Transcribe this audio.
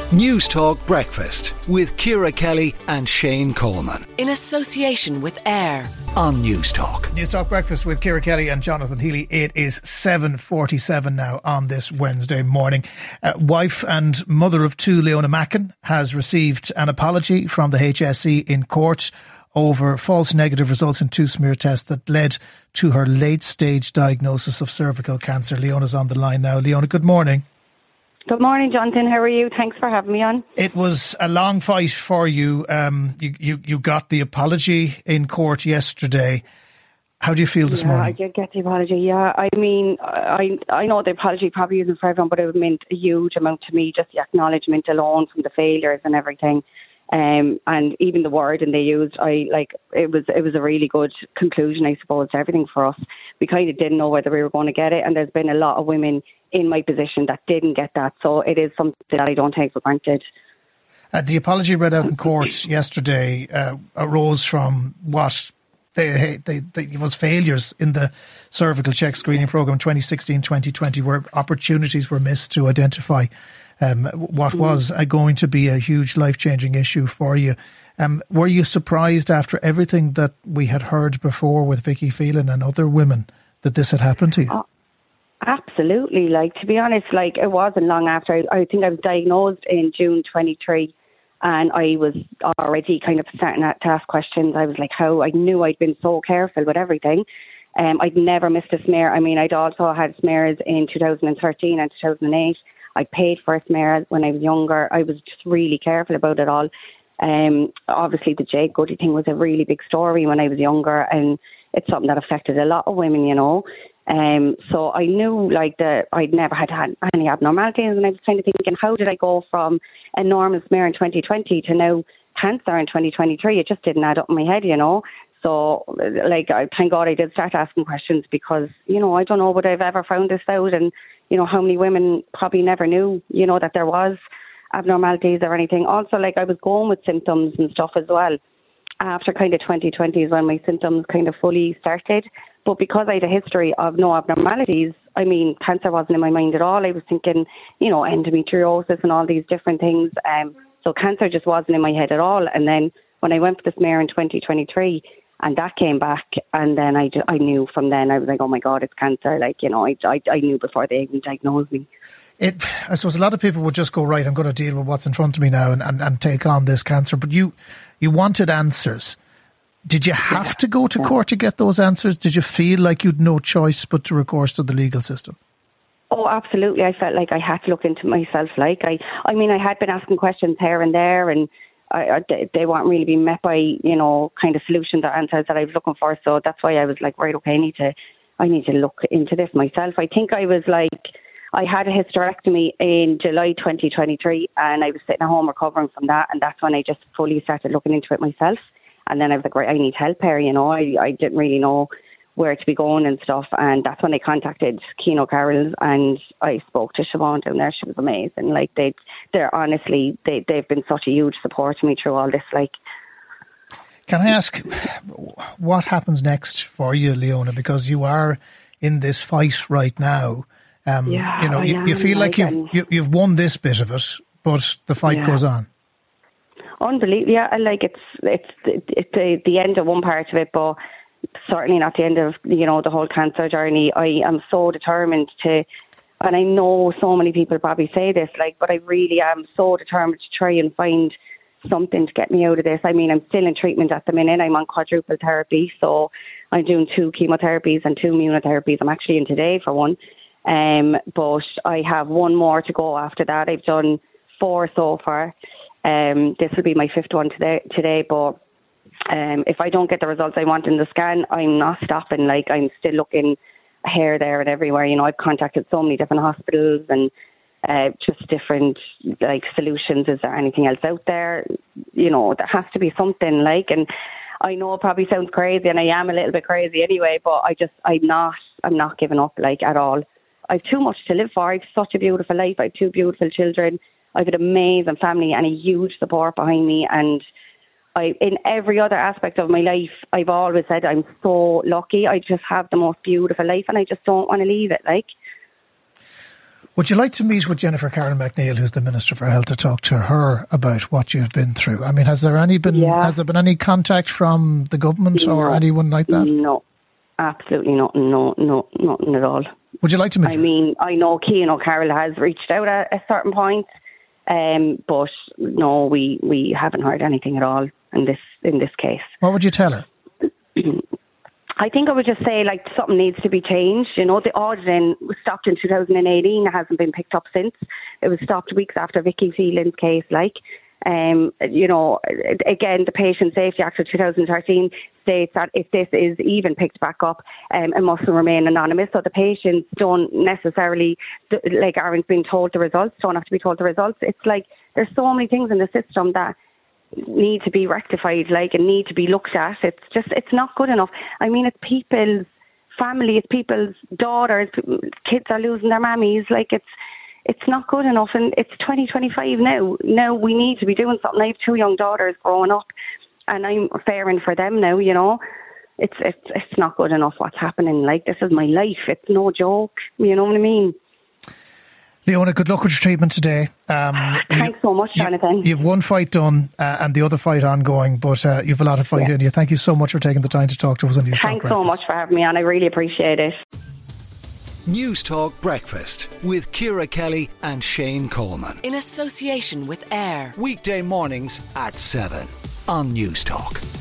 News Talk Breakfast with Ciara Kelly and Shane Coleman. In association with AIR on News Talk. News Talk Breakfast with Ciara Kelly and Jonathan Healy. It is 7:47 now on this Wednesday morning. Wife and mother of two, Leona Macken, has received an apology from the HSE in court over false negative results in two smear tests that led to her late stage diagnosis of cervical cancer. Leona's on the line now. Leona, good morning. Good morning, Jonathan. How are you? Thanks for having me on. It was a long fight for you. You got the apology in court yesterday. How do you feel this morning? I did get the apology, yeah. I mean, I know the apology probably isn't for everyone, but it meant a huge amount to me, just the acknowledgement alone from the failures and everything. And even the wording they used, it was a really good conclusion, I suppose, to everything for us. We kind of didn't know whether we were going to get it, and there's been a lot of women in my position that didn't get that, so it is something that I don't take for granted. The apology read out in court yesterday arose from what was failures in the cervical check screening programme 2016-2020, where opportunities were missed to identify what was going to be a huge life-changing issue for you. Were you surprised after everything that we had heard before with Vicky Phelan and other women that this had happened to you? Absolutely. To be honest, it wasn't long after. I think I was diagnosed in June 23, and I was already kind of starting to ask questions. I was like, how? I knew I'd been so careful with everything. I'd never missed a smear. I mean, I'd also had smears in 2013 and 2008. I paid for a smear when I was younger. I was just really careful about it all. Obviously, the Jake Goody thing was a really big story when I was younger, and it's something that affected a lot of women, you know. So I knew that I'd never had any abnormalities, and I was kind of thinking, how did I go from a normal smear in 2020 to now cancer in 2023? It just didn't add up in my head, you know. So, thank God I did start asking questions, because, you know, I don't know would I've ever found this out, and, you know, how many women probably never knew, you know, that there was abnormalities or anything. Also, I was going with symptoms and stuff as well. After kind of 2020 is when my symptoms kind of fully started. But because I had a history of no abnormalities, I mean, cancer wasn't in my mind at all. I was thinking, you know, endometriosis and all these different things. So cancer just wasn't in my head at all. And then when I went for the smear in 2023, and that came back, and then I knew from then. I was like, oh my God, it's cancer. I knew before they even diagnosed me. I suppose a lot of people would just go, right, I'm going to deal with what's in front of me now and take on this cancer. But you wanted answers. Did you have to go to court to get those answers? Did you feel like you'd no choice but to recourse to the legal system? Oh, absolutely. I felt like I had to look into myself. I mean, I had been asking questions here and there, and they weren't really being met by, you know, kind of solutions or answers that I was looking for. So that's why I was like, right, okay, I need to look into this myself. I think I was I had a hysterectomy in July 2023, and I was sitting at home recovering from that, and that's when I just fully started looking into it myself. And then I was like, right, I need help here, you know. I didn't really know where to be going and stuff, and that's when I contacted Keane O'Carroll's, and I spoke to Siobhan down there. She was amazing. They've been such a huge support to me through all this. Can I ask, what happens next for you, Leona? Because you are in this fight right now. You feel like you've won this bit of it, but the fight goes on. Unbelievable, yeah. It's the end of one part of it, but certainly not the end of, you know, the whole cancer journey. I am so determined to, and I know so many people probably say this, but I really am so determined to try and find something to get me out of this. I mean, I'm still in treatment at the minute. I'm on quadruple therapy, so I'm doing 2 chemotherapies and 2 immunotherapies. I'm actually in today for one. But I have 1 more to go after that. I've done 4 so far. This will be my 5th one today, but if I don't get the results I want in the scan, I'm not stopping. I'm still looking here, there and everywhere. You know, I've contacted so many different hospitals and just different solutions. Is there anything else out there? You know, there has to be something and I know it probably sounds crazy, and I am a little bit crazy anyway, but I'm not giving up at all. I've too much to live for. I've such a beautiful life. I have 2 beautiful children. I've an amazing family and a huge support behind me. And in every other aspect of my life, I've always said I'm so lucky. I just have the most beautiful life, and I just don't want to leave it. Would you like to meet with Jennifer Karen McNeil, who's the Minister for Health, to talk to her about what you've been through? I mean, has there been any contact from the government or anyone like that? No, absolutely not. No, nothing at all. Would you like to meet her? I mean, I know Cian O'Carroll has reached out at a certain point, but no, we haven't heard anything at all in this case. What would you tell her? I think I would just say, like, something needs to be changed. You know, the auditing was stopped in 2018. It hasn't been picked up since. It was stopped weeks after Vicky Phelan's case, you know, again, the Patient Safety Act of 2013 states that if this is even picked back up, it must remain anonymous. So the patients don't necessarily, like, aren't being told the results, don't have to be told the results. It's like there's so many things in the system that need to be rectified, like, and need to be looked at. It's not good enough. I mean, it's people's family, it's people's daughters, kids are losing their mammies. Like, it's not good enough, and it's 2025 now. Now we need to be doing something. I have 2 young daughters growing up, and I'm fearing for them now, you know. It's not good enough what's happening. Like, this is my life. It's no joke. You know what I mean? Leona, good luck with your treatment today. Thanks so much, Jonathan. You've one fight done and the other fight ongoing, but you've a lot of fight in you. Thank you so much for taking the time to talk to us on News Talk Breakfast. Thanks so much for having me on. I really appreciate it. News Talk Breakfast with Ciara Kelly and Shane Coleman. In association with AIR. Weekday mornings at 7 on News Talk.